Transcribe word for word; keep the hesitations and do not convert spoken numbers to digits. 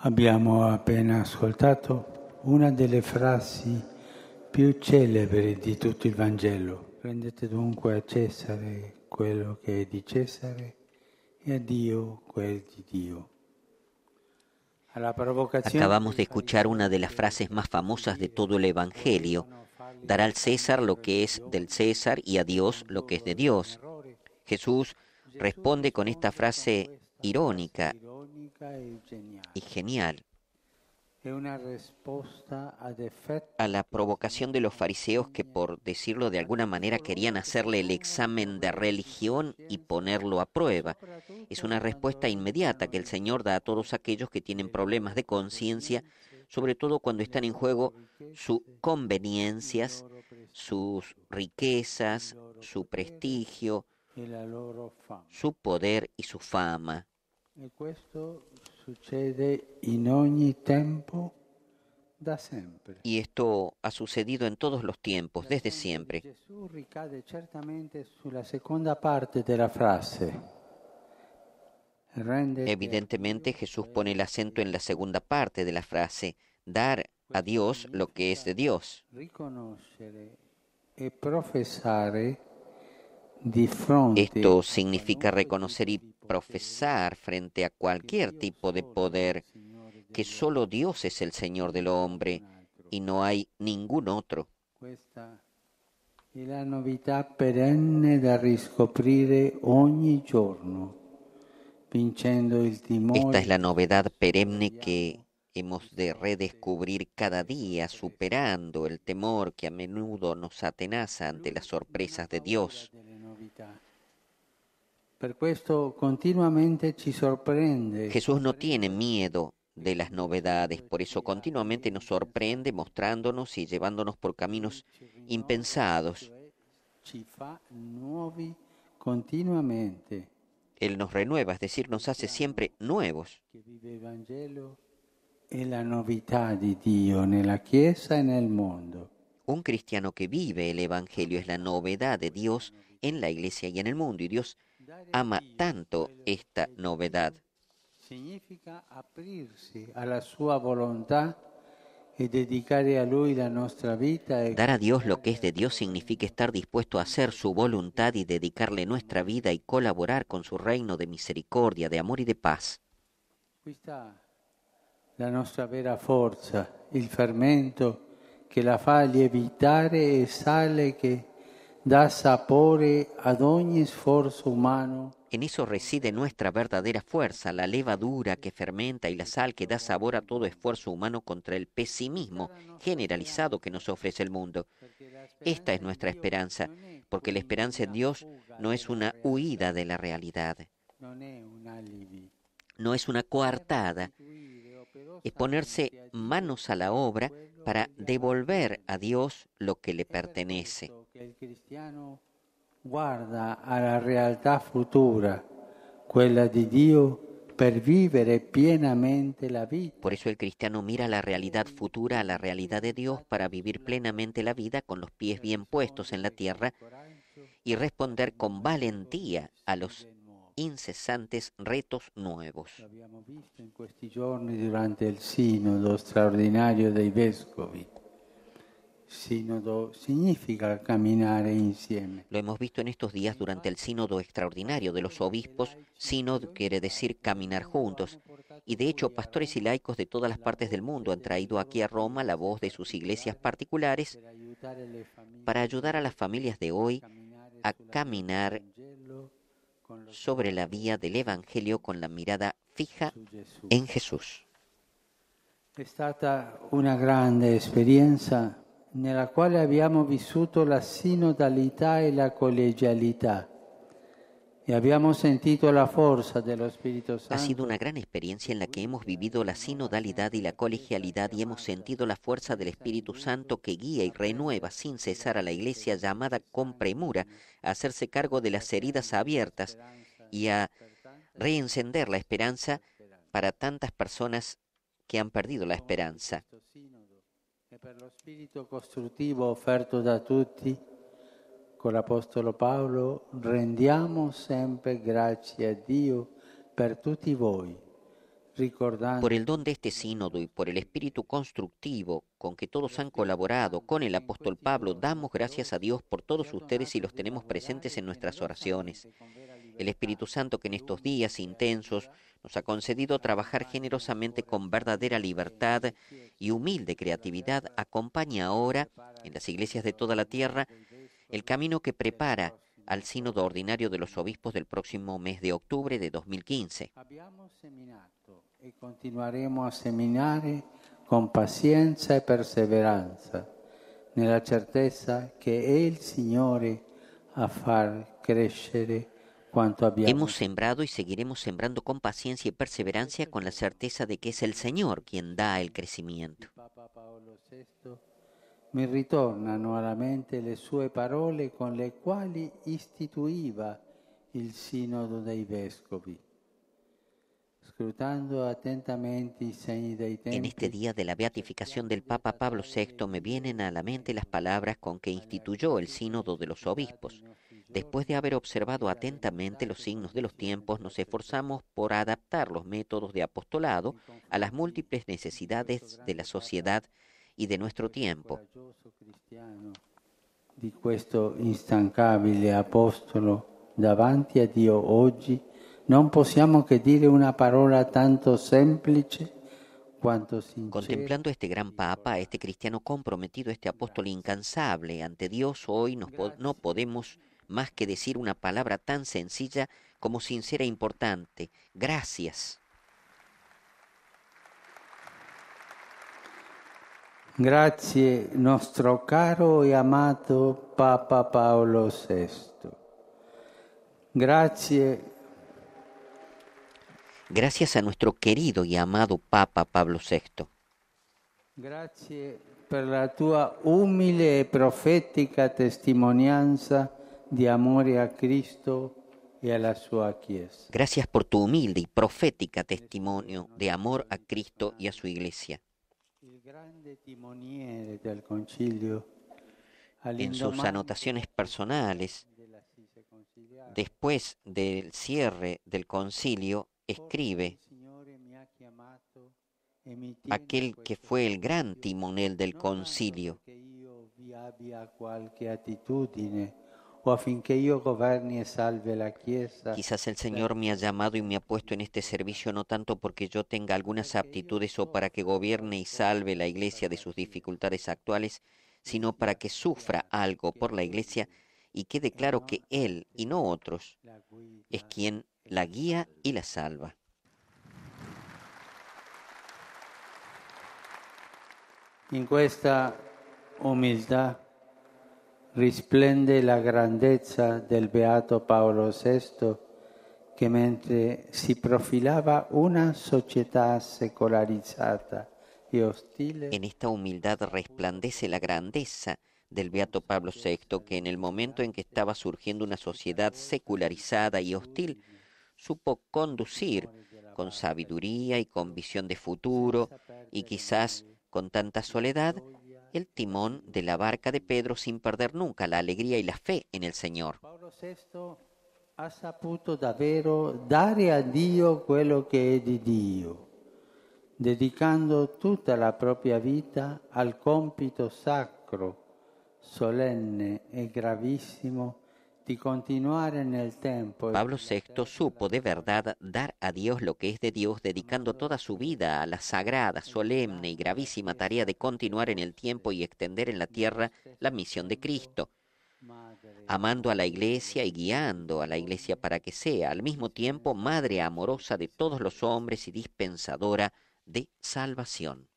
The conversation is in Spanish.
Abbiamo appena ascoltato una delle frasi più celebri di tutto il Vangelo. Rendete dunque a Cesare quello che è di Cesare e a Dio quel di Dio. Acabamos de escuchar una de las frases más famosas de todo el Evangelio: dar al César lo que es del César y a Dios lo que es de Dios. Jesús responde con esta frase irónica y genial a la provocación de los fariseos que, por decirlo de alguna manera, querían hacerle el examen de religión y ponerlo a prueba. Es una respuesta inmediata que el Señor da a todos aquellos que tienen problemas de conciencia, sobre todo cuando están en juego sus conveniencias, sus riquezas, su prestigio, su poder y su fama. E questo succede in ogni tempo da sempre. Y esto ha sucedido en todos los tiempos, desde siempre. Gesù ricade certamente sulla seconda parte della frase. Rendete Evidentemente Jesús pone el acento en la segunda parte de la frase: dar a Dios lo que es de Dios. riconoscere e professare di fronte Esto significa reconocer y profesar frente a cualquier tipo de poder que solo Dios es el Señor del hombre y no hay ningún otro. Questa è la novità perenne da riscoprire ogni giorno, vincendo il timore. Esta es la novedad perenne que hemos de redescubrir cada día, superando el temor que a menudo nos atenaza ante las sorpresas de Dios. Per questo continuamente ci sorprende. Jesús no tiene miedo de las novedades, por eso continuamente nos sorprende mostrándonos y llevándonos por caminos impensados. Ci fa nuovi continuamente. Él nos renueva, es decir, nos hace siempre nuevos. Che vive il Vangelo è la novità di Dio nella Chiesa e nel mondo. Un cristiano que vive el Evangelio es la novedad de Dios en la iglesia y en el mundo, y Dios ama tanto esta novedad. Significa aprirsi alla sua volontà e dedicare a Lui la nostra vita. E Dar a Dios lo que es de Dios significa estar dispuesto a hacer su voluntad y dedicarle nuestra vida y colaborar con su reino de misericordia, de amor y de paz. qui sta la nostra vera forza, il fermento che la fa lievitare e sale che dà sapore ad ogni sforzo umano. En eso reside nuestra verdadera fuerza, la levadura que fermenta y la sal que da sabor a todo esfuerzo humano contra el pesimismo generalizado que nos ofrece el mundo. Esta es nuestra esperanza, porque la esperanza en Dios no es una huida de la realidad, Non è un alibi. no es una coartada, es ponerse manos a la obra para devolver a Dios lo que le pertenece. Che il cristiano guarda alla realtà futura, quella di Dio, per vivere pienamente la vita. Por eso el cristiano mira la realidad futura, a la realidad de Dios, para vivir plenamente la vida con los pies bien puestos en la tierra y responder con valentía a los incesantes retos nuevos. Lo abbiamo visto in questi giorni durante il sinodo straordinario dei vescovi. Sinodo significa camminare insieme. Lo hemos visto en estos días durante el sínodo extraordinario de los obispos. Sínodo quiere decir caminar juntos. Y de hecho, pastores y laicos de todas las partes del mundo han traído aquí a Roma la voz de sus iglesias particulares Per aiutare le famiglie para ayudar a las familias de hoy a caminar con lo sobre la vía del Evangelio con la mirada fija su Gesù. en Jesús. È stata una grande esperienza nella quale abbiamo vissuto la sinodalità e la collegialità e abbiamo sentito la forza dello Spirito Ha Santo. sido una gran experiencia en la que hemos vivido la sinodalidad y la colegialidad y hemos sentido la fuerza del Espíritu Santo que guía y renueva sin cesar a la Iglesia, llamada con premura a hacerse cargo de las heridas abiertas y a reencender la esperanza para tantas personas que han perdido la esperanza. E per lo spirito costruttivo offerto da tutti, con l'Apostolo Paolo, rendiamo sempre grazie a Dio per tutti voi, Por el don de este sínodo y por el espíritu constructivo con que todos han colaborado con el apóstol Pablo, damos gracias a Dios por todos ustedes y los tenemos presentes en nuestras oraciones. El Espíritu Santo, que en estos días intensos nos ha concedido trabajar generosamente con verdadera libertad y humilde creatividad, acompaña ahora, en las iglesias de toda la tierra, el camino que prepara al sínodo ordinario de los obispos del próximo mes de octubre de dos mil quince. Abbiamo seminato e continueremo a seminare con pazienza e perseveranza, nella certezza che è il Signore a far crescere quanto abbiamo. Hemos sembrado y seguiremos sembrando con paciencia y perseverancia con la certeza de que es el Señor quien da el crecimiento. Papa Paolo sesto mi ritornano alla mente le sue parole con le quali istituiva il Sinodo dei Vescovi. Scrutando attentamente i segni dei tempi. En este día de la beatificación del Papa Pablo sexto me vienen a la mente las palabras con que instituyó el Sínodo de los Obispos. Después de haber observado atentamente los signos de los tiempos, nos esforzamos por adaptar los métodos de apostolado a las múltiples necesidades de la sociedad y de nuestro tiempo. Di questo instancabile apostolo davanti a Dio oggi non possiamo che dire una parola tanto semplice quanto sincera. Contemplando a este gran Papa, a este cristiano comprometido, este apóstol incansable ante Dios, hoy nos po- no podemos más que decir una palabra tan sencilla como sincera e importante: gracias. Grazie nostro caro e amato Papa Paolo sesto. Grazie. Gracias a nuestro querido y amado Papa Pablo sexto. Grazie per la tua umile e profetica testimonianza di amore a Cristo e alla sua Chiesa. Gracias por tu humilde y profética testimonio de amor a Cristo y a su Iglesia. Il grande timoniere del concilio, En sus anotaciones personales, después del cierre del concilio, escribe: aquel que fue el gran timonel del concilio. Quizás el Señor me ha llamado y me ha puesto en este servicio no tanto porque yo tenga algunas aptitudes o para que gobierne y salve la Iglesia de sus dificultades actuales, sino para que sufra algo por la Iglesia y quede claro que Él y no otros es quien la guía y la salva. In questa umiltà risplende la grandezza del beato Paolo sesto, che mentre si profilava una società secolarizzata e hostile. En esta humildad resplandece la grandeza del beato Pablo sexto, que en el momento en que estaba surgiendo una sociedad secularizada y hostil, supo conducir con sabiduría y con visión de futuro, y quizás con tanta soledad, el timón de la barca de Pedro sin perder nunca la alegría y la fe en el Señor. Paolo sesto ha saputo davvero dare a Dio quello che è di Dio, dedicando tutta la propria vita al compito sacro, solenne e gravissimo di continuare nel tempo. Pablo sexto supo de verdad dar a Dios lo que es de Dios, dedicando toda su vida a la sagrada, solemne y gravísima tarea de continuar en el tiempo y extender en la tierra la misión de Cristo, amando a la Iglesia y guiando a la Iglesia para que sea al mismo tiempo madre amorosa de todos los hombres y dispensadora de salvación.